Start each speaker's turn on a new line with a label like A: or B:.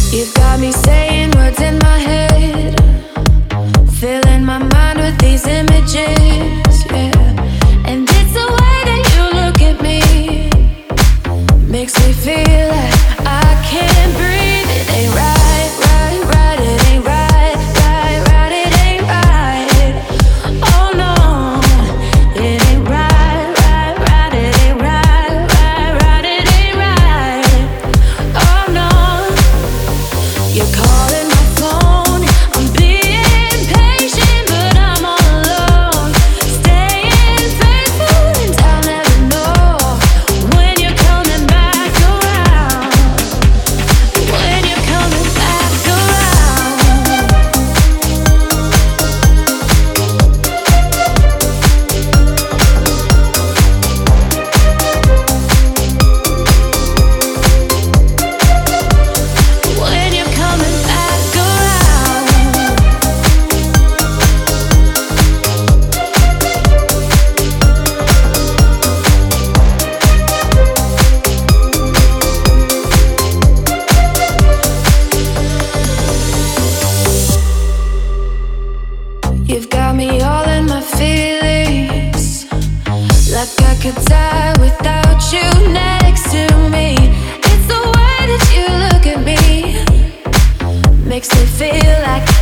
A: You've got me saying words in my head, filling my mind with these images, yeah. And it's the way that you look at me, makes me feel like I can't breathe. It ain't right, right, right. It ain't right, right, right. It ain't right. Oh no, it ain't right, right, right. It ain't right, right, right. It ain't right. Oh no, you're calling my phone. I'm being patient, but I'm all alone. Staying faithful, and I'll never know when you're coming back around. When you're coming back around. When you're coming back around. You've got me all in my feelings, like I could die without you next to me. It's the way that you look at me, makes me feel like